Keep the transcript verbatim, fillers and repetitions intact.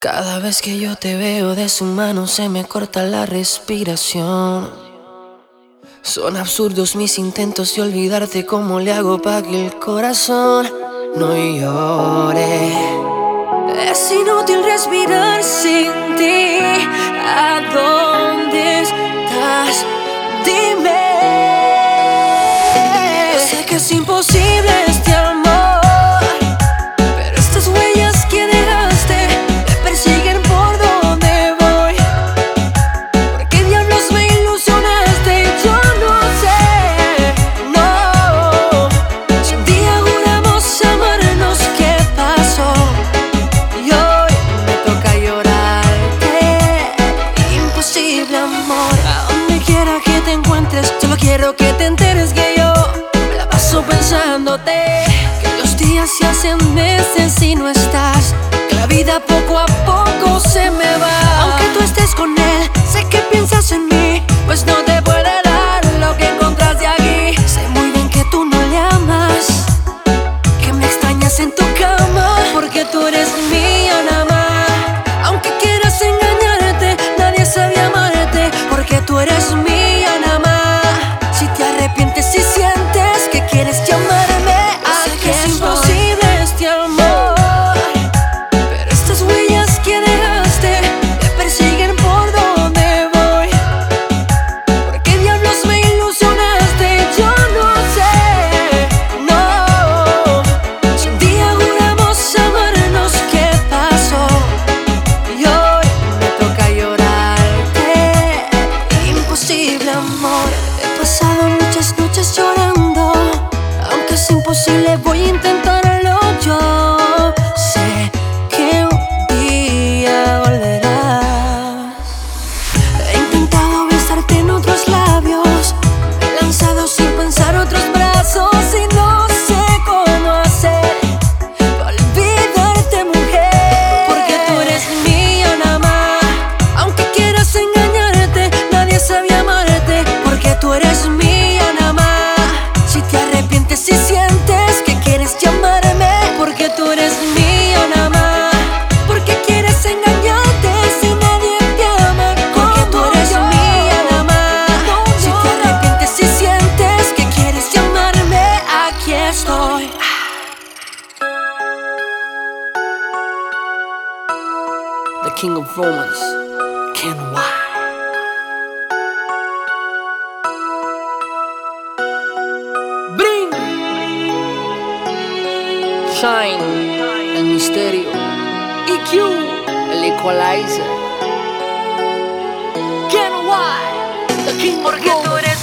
Cada vez que yo te veo de su mano se me corta la respiración. Son absurdos mis intentos de olvidarte, ¿cómo le hago pa' que el corazón no llore? Es inútil respirar sin ti. ¿A dónde estás? Dime. Yo sé que es imposible este amor, pero estas huellas que dejaste me persiguen por donde voy. ¿Por qué diablos me ilusionaste? Yo no sé, no. Si un día juramos amarnos, ¿qué pasó? Y hoy me toca llorarte. Imposible amor, a donde quiera que te encuentres, solo quiero que te enteres que yo me la paso pensándote, que los días se hacen meses y no estás, que la vida poco a poco se me va. Aunque tú estés con él, sé que piensas en mí, pues no te puede dar lo que encontraste aquí. Sé muy bien que tú no le amas, que me extrañas en tu cama, porque tú eres mía nada más. Aunque quieras engañarte, nadie sabe amarte, porque tú eres mía nada más. Si te arrepientes y sientes que quieres llamarme, aquí es imposible este amor, pero estas huellas que dejaste me persiguen por donde voy. ¿Por qué diablos me ilusionaste? Yo no sé, no. Si un día juramos amarnos, ¿qué pasó? Y hoy me toca llorarte. Imposible amor, he pasado muchas noches llorando. Aunque es imposible, voy a intentarlo yo. Sé que un día volverás. He intentado besarte en otros labios, me he lanzado sin pensar otros brazos y no sé cómo hacer para olvidarte, mujer, porque tú eres mía nada más. Aunque quieras engañarte, nadie sabe amarte, porque tú eres mía nada más. Si te arrepientes y sientes que quieres llamarme, porque tú eres mía nada más. Porque quieres engañarte si nadie te ama, porque tú eres mía nada más. Si te arrepientes y sientes que quieres llamarme, aquí estoy. The King of Romance, Ken Y. Bring Shine, el misterio. E Q, el equalizer. Ken Y, The King of Romance.